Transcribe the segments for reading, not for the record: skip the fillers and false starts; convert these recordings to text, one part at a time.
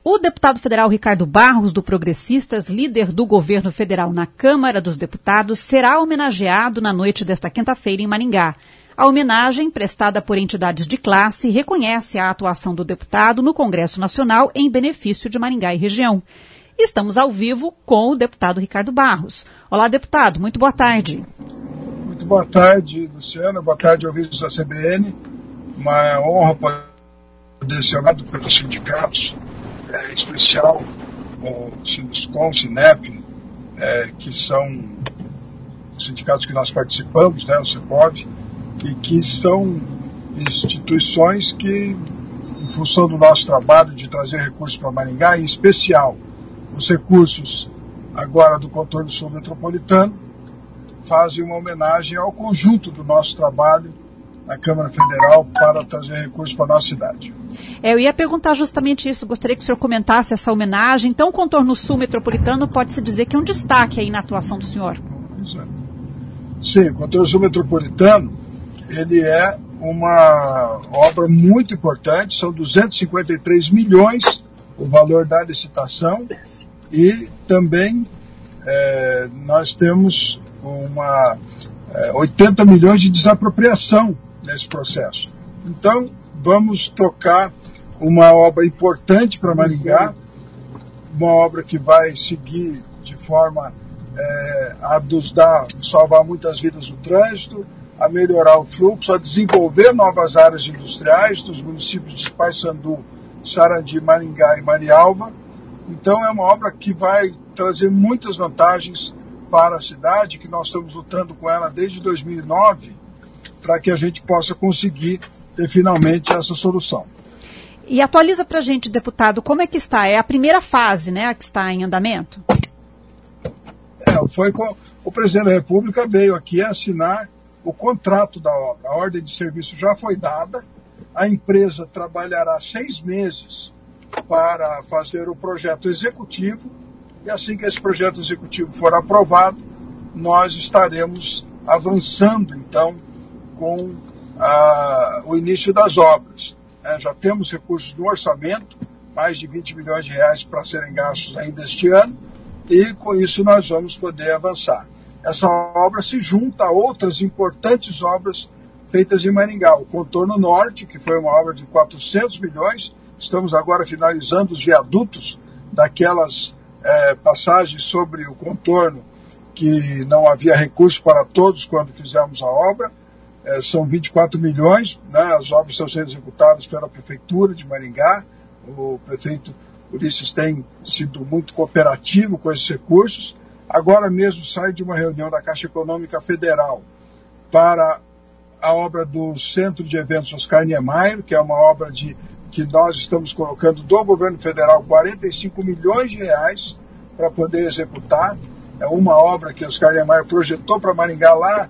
O deputado federal Ricardo Barros, do Progressistas, líder do governo federal na Câmara dos Deputados, será homenageado na noite desta quinta-feira em Maringá. A homenagem, prestada por entidades de classe, reconhece a atuação do deputado no Congresso Nacional em benefício de Maringá e região. Estamos ao vivo com o deputado Ricardo Barros. Olá, deputado, muito boa tarde. Muito boa tarde, Luciana. Boa tarde, ouvintes da CBN. Uma honra poder ser honrado pelos sindicatos, em especial o Sinduscom, o Sinep, que são sindicatos que nós participamos, né, o CEPOV, e que são instituições que, em função do nosso trabalho de trazer recursos para Maringá, em especial os recursos agora do contorno sul metropolitano, fazem uma homenagem ao conjunto do nosso trabalho na Câmara Federal para trazer recursos para a nossa cidade. Eu ia perguntar justamente isso, gostaria que o senhor comentasse essa homenagem. Então, o contorno sul metropolitano pode-se dizer que é um destaque aí na atuação do senhor. Sim, o contorno sul metropolitano, ele é uma obra muito importante, são 253 milhões o valor da licitação e também nós temos 80 milhões de desapropriação nesse processo. Então, vamos tocar uma obra importante para Maringá, uma obra que vai seguir de forma a salvar muitas vidas no trânsito, a melhorar o fluxo, a desenvolver novas áreas industriais dos municípios de Paysandu, Sarandi, Maringá e Marialva. Então, é uma obra que vai trazer muitas vantagens para a cidade, que nós estamos lutando com ela desde 2009, para que a gente possa conseguir ter finalmente essa solução. E atualiza para a gente, deputado, como é que está? É a primeira fase, né, que está em andamento? O presidente da República veio aqui assinar o contrato da obra. A ordem de serviço já foi dada, a empresa trabalhará 6 meses para fazer o projeto executivo, e assim que esse projeto executivo for aprovado, nós estaremos avançando, então, com o início das obras. Já temos recursos no orçamento, mais de 20 milhões de reais para serem gastos ainda este ano, e com isso nós vamos poder avançar. Essa obra se junta a outras importantes obras feitas em Maringá. O Contorno Norte, que foi uma obra de 400 milhões, estamos agora finalizando os viadutos daquelas passagens sobre o contorno que não havia recurso para todos quando fizemos a obra. São 24 milhões, né? As obras estão sendo executadas pela Prefeitura de Maringá. O prefeito Ulisses tem sido muito cooperativo com esses recursos. Agora mesmo sai de uma reunião da Caixa Econômica Federal para a obra do Centro de Eventos Oscar Niemeyer, que é uma obra que nós estamos colocando do governo federal 45 milhões de reais para poder executar. É uma obra que Oscar Niemeyer projetou para Maringá lá,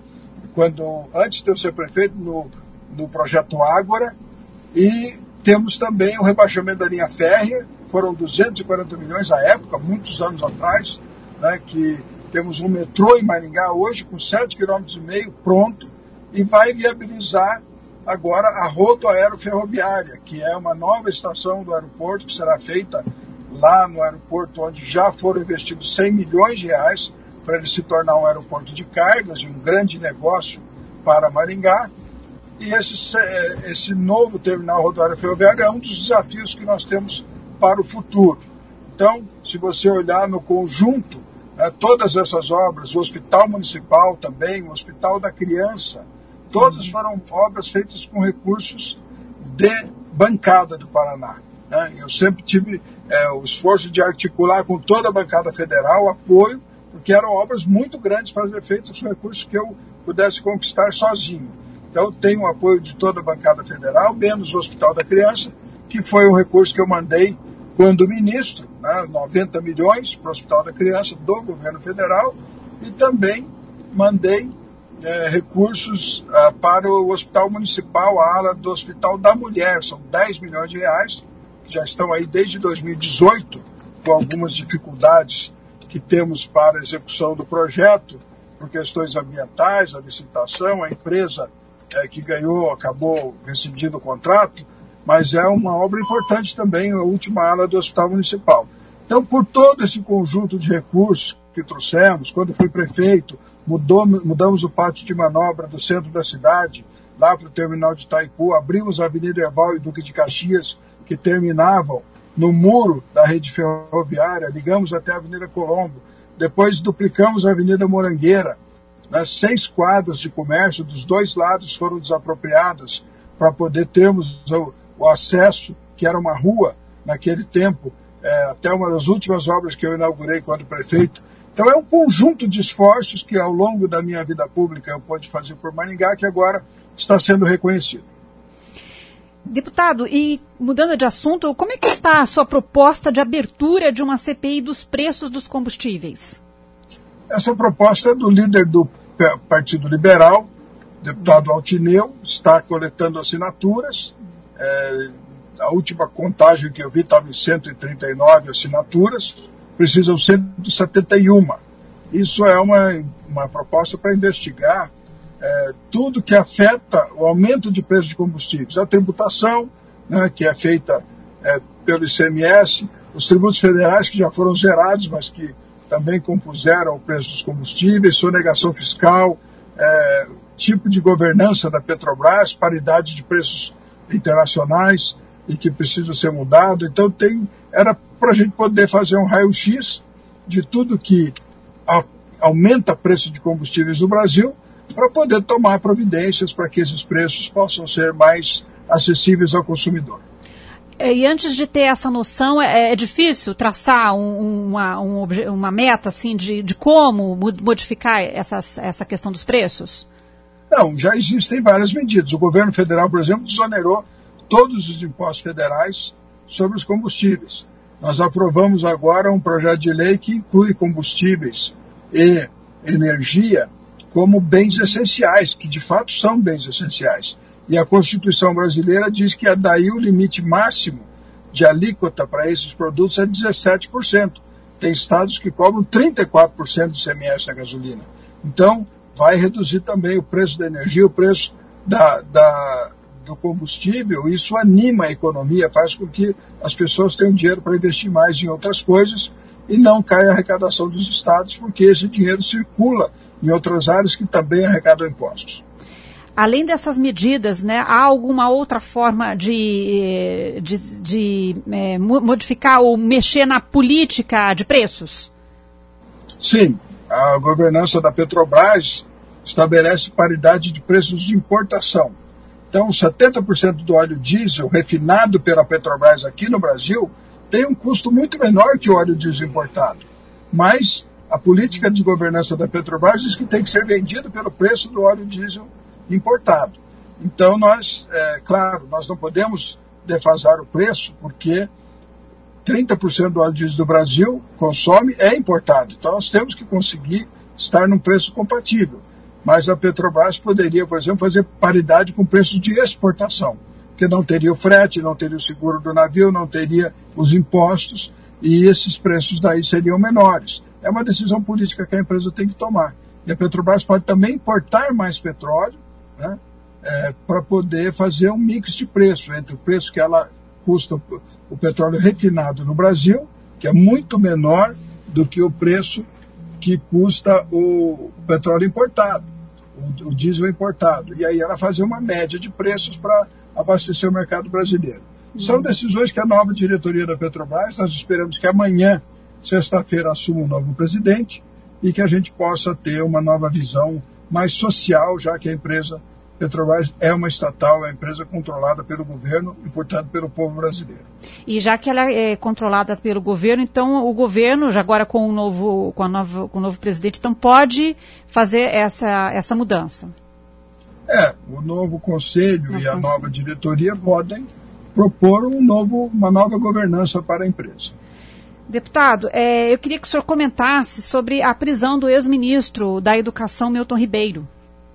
antes de eu ser prefeito, no projeto Ágora. E temos também o rebaixamento da linha férrea, foram 240 milhões à época, muitos anos atrás, né, que temos um metrô em Maringá hoje com 7,5 km pronto, e vai viabilizar agora a rodoaeroferroviária, que é uma nova estação do aeroporto que será feita lá no aeroporto, onde já foram investidos 100 milhões de reais para ele se tornar um aeroporto de cargas e um grande negócio para Maringá. E esse novo terminal rodoviário ferroviário é um dos desafios que nós temos para o futuro. Então, se você olhar no conjunto, todas essas obras, o Hospital Municipal também, o Hospital da Criança, todas foram obras feitas com recursos de bancada do Paraná. Eu sempre tive o esforço de articular com toda a bancada federal apoio, porque eram obras muito grandes para ser feitas com recursos que eu pudesse conquistar sozinho. Então, tenho o apoio de toda a bancada federal, menos o Hospital da Criança, que foi um recurso que eu mandei quando ministro, 90 milhões para o Hospital da Criança do governo federal, e também mandei recursos para o Hospital Municipal, a ala do Hospital da Mulher, são 10 milhões de reais, que já estão aí desde 2018, com algumas dificuldades que temos para a execução do projeto, por questões ambientais, a licitação, a empresa que ganhou acabou rescindindo o contrato, mas é uma obra importante também, a última ala do Hospital Municipal. Então, por todo esse conjunto de recursos que trouxemos, quando fui prefeito, mudamos o pátio de manobra do centro da cidade, lá para o terminal de Itaipu, abrimos a Avenida Erval e Duque de Caxias, que terminavam no muro da rede ferroviária, ligamos até a Avenida Colombo, depois duplicamos a Avenida Morangueira, 6 quadras de comércio dos 2 lados foram desapropriadas para poder termos o acesso, que era uma rua naquele tempo, até uma das últimas obras que eu inaugurei quando prefeito. Então é um conjunto de esforços que ao longo da minha vida pública eu pude fazer por Maringá, que agora está sendo reconhecido. Deputado, e mudando de assunto, como é que está a sua proposta de abertura de uma CPI dos preços dos combustíveis? Essa proposta é do líder do Partido Liberal, deputado Altineu, está coletando assinaturas. A última contagem que eu vi estava em 139 assinaturas, precisam 171. Isso é uma proposta para investigar tudo que afeta o aumento de preço de combustíveis. A tributação, né, que é feita pelo ICMS, os tributos federais que já foram zerados, mas que também compuseram o preço dos combustíveis, sonegação fiscal, tipo de governança da Petrobras, paridade de preços internacionais e que precisa ser mudado. Então era para a gente poder fazer um raio-x de tudo que aumenta o preço de combustíveis no Brasil, para poder tomar providências para que esses preços possam ser mais acessíveis ao consumidor. E antes de ter essa noção, é difícil traçar uma meta assim, de como modificar essa questão dos preços? Não, já existem várias medidas. O governo federal, por exemplo, desonerou todos os impostos federais sobre os combustíveis. Nós aprovamos agora um projeto de lei que inclui combustíveis e energia como bens essenciais, que de fato são bens essenciais. E a Constituição brasileira diz que daí o limite máximo de alíquota para esses produtos é 17%. Tem estados que cobram 34% de ICMS na gasolina. Então, vai reduzir também o preço da energia, o preço do combustível. Isso anima a economia, faz com que as pessoas tenham dinheiro para investir mais em outras coisas e não caia a arrecadação dos estados, porque esse dinheiro circula em outras áreas que também arrecadam impostos. Além dessas medidas, né, há alguma outra forma de modificar ou mexer na política de preços? Sim, a governança da Petrobras estabelece paridade de preços de importação. Então, 70% do óleo diesel refinado pela Petrobras aqui no Brasil tem um custo muito menor que o óleo diesel importado. Mas a política de governança da Petrobras diz que tem que ser vendido pelo preço do óleo diesel importado. Então, claro, nós não podemos defasar o preço, porque 30% do óleo diesel do Brasil é importado. Então, nós temos que conseguir estar num preço compatível. Mas a Petrobras poderia, por exemplo, fazer paridade com preços de exportação, porque não teria o frete, não teria o seguro do navio, não teria os impostos, e esses preços daí seriam menores. É uma decisão política que a empresa tem que tomar. E a Petrobras pode também importar mais petróleo, né, para poder fazer um mix de preço entre o preço que ela custa o petróleo refinado no Brasil, que é muito menor do que o preço que custa o petróleo importado, o diesel importado. E aí ela fazer uma média de preços para abastecer o mercado brasileiro. São decisões que a nova diretoria da Petrobras, nós esperamos que amanhã, sexta-feira, assuma um novo presidente e que a gente possa ter uma nova visão mais social, já que a empresa Petrobras é uma estatal, é uma empresa controlada pelo governo e, portanto, pelo povo brasileiro. E já que ela é controlada pelo governo, então o governo, já agora com o novo presidente, então pode fazer essa mudança? O novo conselho e a nova diretoria podem propor uma nova governança para a empresa. Deputado, eu queria que o senhor comentasse sobre a prisão do ex-ministro da Educação, Milton Ribeiro.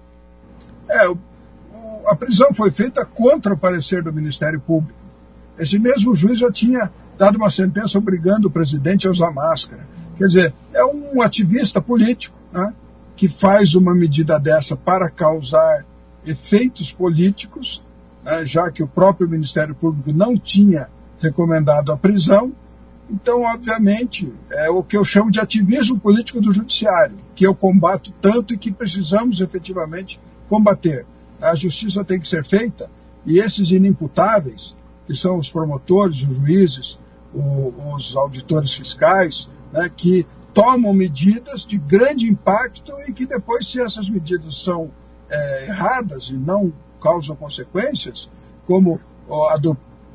A prisão foi feita contra o parecer do Ministério Público. Esse mesmo juiz já tinha dado uma sentença obrigando o presidente a usar máscara. Quer dizer, é um ativista político, né, que faz uma medida dessa para causar efeitos políticos, já que o próprio Ministério Público não tinha recomendado a prisão. Então, obviamente, é o que eu chamo de ativismo político do judiciário, que eu combato tanto e que precisamos efetivamente combater. A justiça tem que ser feita e esses inimputáveis, que são os promotores, os juízes, os auditores fiscais, né, que tomam medidas de grande impacto e que depois, se essas medidas são erradas e não causam consequências, como a do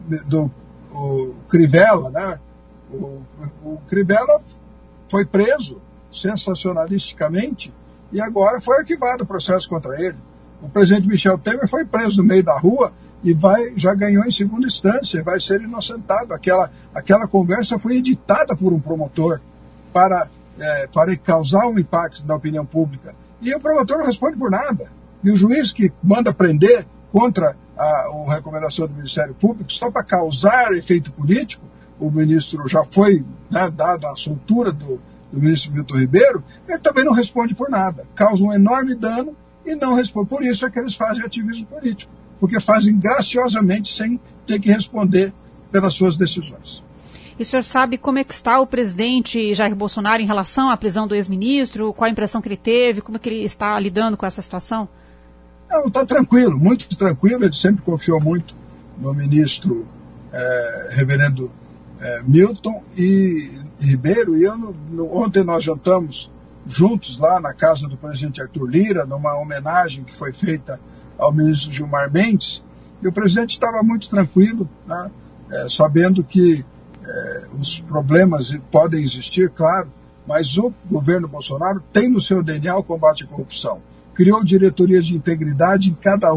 Crivella, né? O Crivella foi preso sensacionalisticamente e agora foi arquivado o processo contra ele. O presidente Michel Temer foi preso no meio da rua e já ganhou em segunda instância, vai ser inocentado. Aquela conversa foi editada por um promotor para causar um impacto na opinião pública. E o promotor não responde por nada. E o juiz que manda prender contra a recomendação do Ministério Público só para causar efeito político, o ministro já foi, né, dada a soltura do ministro Milton Ribeiro, ele também não responde por nada. Causa um enorme dano e não responde. Por isso é que eles fazem ativismo político, porque fazem graciosamente sem ter que responder pelas suas decisões. E o senhor sabe como é que está o presidente Jair Bolsonaro em relação à prisão do ex-ministro? Qual a impressão que ele teve? Como é que ele está lidando com essa situação? Não, está tranquilo, muito tranquilo. Ele sempre confiou muito no ministro reverendo Milton Ribeiro. E ontem nós jantamos juntos lá na casa do presidente Arthur Lira, numa homenagem que foi feita ao ministro Gilmar Mendes. E o presidente estava muito tranquilo, né, sabendo que os problemas podem existir, claro, mas o governo Bolsonaro tem no seu DNA o combate à corrupção. Criou diretorias de integridade em cada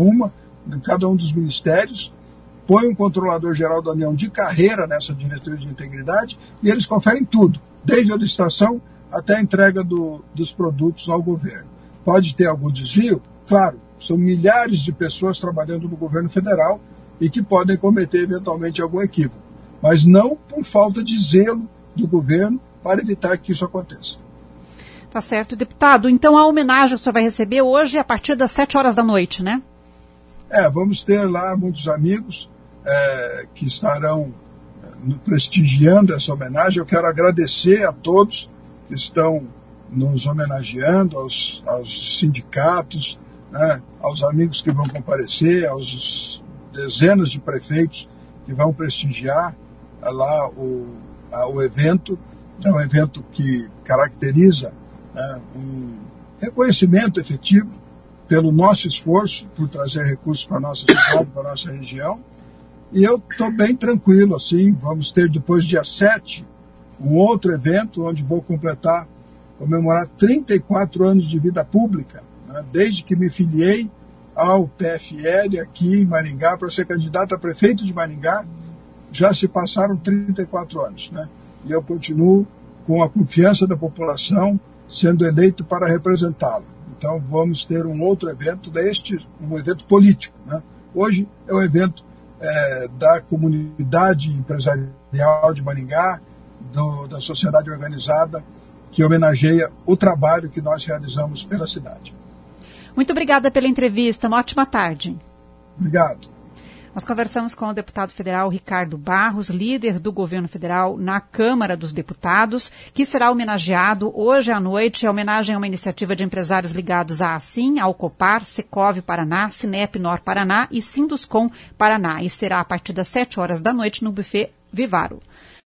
um dos ministérios, põe um controlador-geral da União de carreira nessa diretoria de integridade e eles conferem tudo, desde a licitação até a entrega dos produtos ao governo. Pode ter algum desvio? Claro, são milhares de pessoas trabalhando no governo federal e que podem cometer eventualmente algum equívoco, mas não por falta de zelo do governo para evitar que isso aconteça. Tá certo, deputado. Então a homenagem que o senhor vai receber hoje é a partir das 7 horas da noite, né? Vamos ter lá muitos amigos que estarão prestigiando essa homenagem. Eu quero agradecer a todos que estão nos homenageando, aos sindicatos, né, aos amigos que vão comparecer, aos dezenas de prefeitos que vão prestigiar lá o evento. É um evento que caracteriza um reconhecimento efetivo pelo nosso esforço por trazer recursos para a nossa cidade, para a nossa região. E eu estou bem tranquilo, assim. Vamos ter depois, dia 7, um outro evento onde vou comemorar 34 anos de vida pública, né, desde que me filiei ao PFL aqui em Maringá para ser candidato a prefeito de Maringá. Já se passaram 34 anos, né? E eu continuo com a confiança da população sendo eleito para representá-lo. Então vamos ter um outro evento um evento político, né? Hoje é um evento da comunidade empresarial de Maringá, da sociedade organizada, que homenageia o trabalho que nós realizamos pela cidade. Muito obrigada pela entrevista. Uma ótima tarde. Obrigado. Nós conversamos com o deputado federal Ricardo Barros, líder do governo federal na Câmara dos Deputados, que será homenageado hoje à noite. A homenagem é uma iniciativa de empresários ligados à Assim, ao Copar, Secov Paraná, Sinep Nor Paraná e Sinduscom Paraná. E será a partir das 7 horas da noite no Buffet Vivaro.